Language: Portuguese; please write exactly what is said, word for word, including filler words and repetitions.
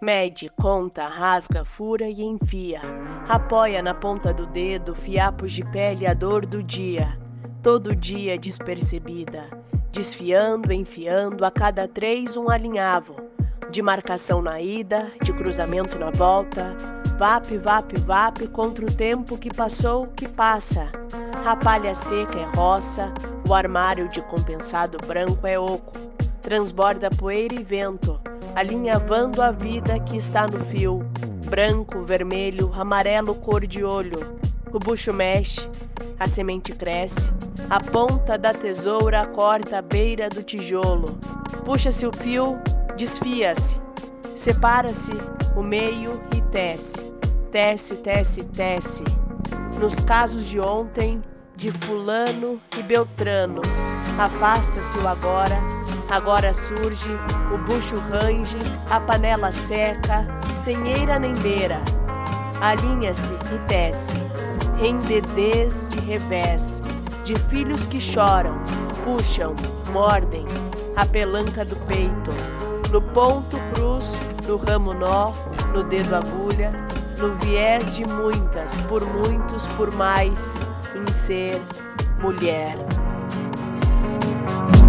Mede, conta, rasga, fura e enfia. Apoia na ponta do dedo fiapos de pele a dor do dia. Todo dia despercebida. Desfiando, enfiando, a cada três um alinhavo. De marcação na ida, de cruzamento na volta. Vape, vape, vape contra o tempo que passou, que passa. A palha seca é roça, o armário de compensado branco é oco. Transborda poeira e vento, alinhavando a vida que está no fio. Branco, vermelho, amarelo, cor de olho. O bucho mexe, a semente cresce. A ponta da tesoura corta a beira do tijolo. Puxa-se o fio, desfia-se. Separa-se o meio e tece. Tece, tece, tece. Nos casos de ontem, de fulano e beltrano. Afasta-se o agora, agora surge, o bucho range, a panela seca, sem eira nem beira. Alinha-se e tece, rendedez de revés, de filhos que choram, puxam, mordem, a pelanca do peito, no ponto cruz, no ramo nó, no dedo agulha, no viés de muitas, por muitos, por mais, em ser mulher.